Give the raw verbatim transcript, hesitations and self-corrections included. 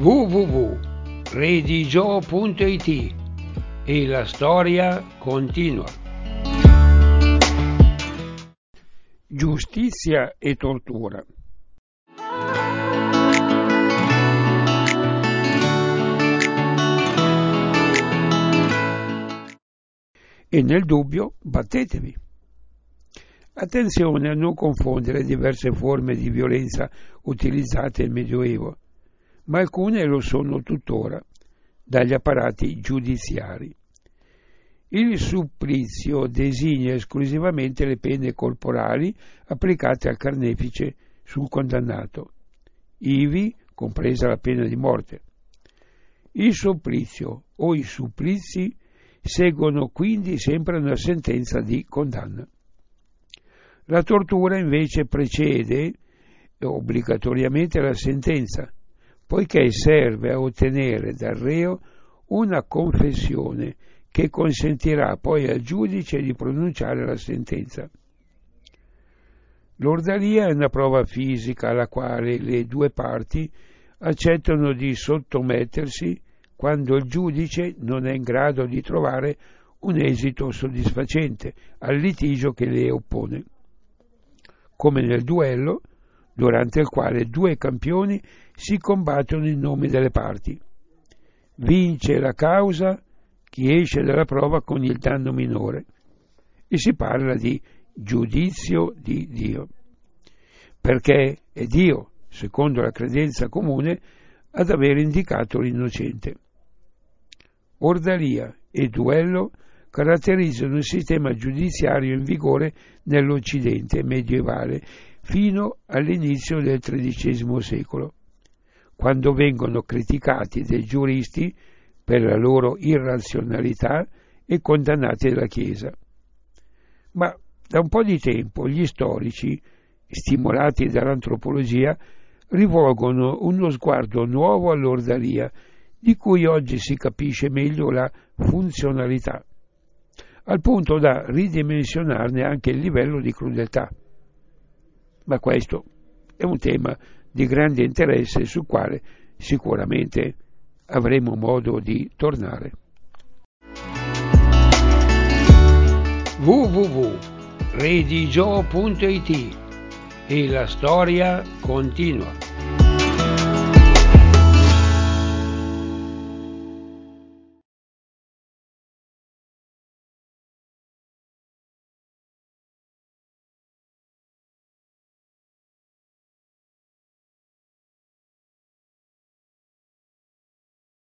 w w w punto redigio punto it e la storia continua. Giustizia e tortura. E nel dubbio battetevi. Attenzione a non confondere diverse forme di violenza utilizzate nel Medioevo, ma alcune lo sono tuttora, dagli apparati giudiziari. Il supplizio designa esclusivamente le pene corporali applicate al carnefice sul condannato, ivi compresa la pena di morte. Il supplizio o i supplizi seguono quindi sempre una sentenza di condanna. La tortura invece precede obbligatoriamente la sentenza, poiché serve a ottenere dal reo una confessione che consentirà poi al giudice di pronunciare la sentenza. L'ordalia è una prova fisica alla quale le due parti accettano di sottomettersi quando il giudice non è in grado di trovare un esito soddisfacente al litigio che le oppone, come nel duello, durante il quale due campioni si combattono in nome delle parti. Vince la causa chi esce dalla prova con il danno minore, e si parla di giudizio di Dio, perché è Dio, secondo la credenza comune, ad aver indicato l'innocente. Ordalia e duello caratterizzano il sistema giudiziario in vigore nell'Occidente medievale fino all'inizio del tredicesimo secolo, quando vengono criticati dai giuristi per la loro irrazionalità e condannati dalla Chiesa. Ma da un po' di tempo gli storici, stimolati dall'antropologia, rivolgono uno sguardo nuovo all'ordalia, di cui oggi si capisce meglio la funzionalità, al punto da ridimensionarne anche il livello di crudeltà. Ma questo è un tema di grande interesse sul quale sicuramente avremo modo di tornare. w w w punto redigio punto it e la storia continua.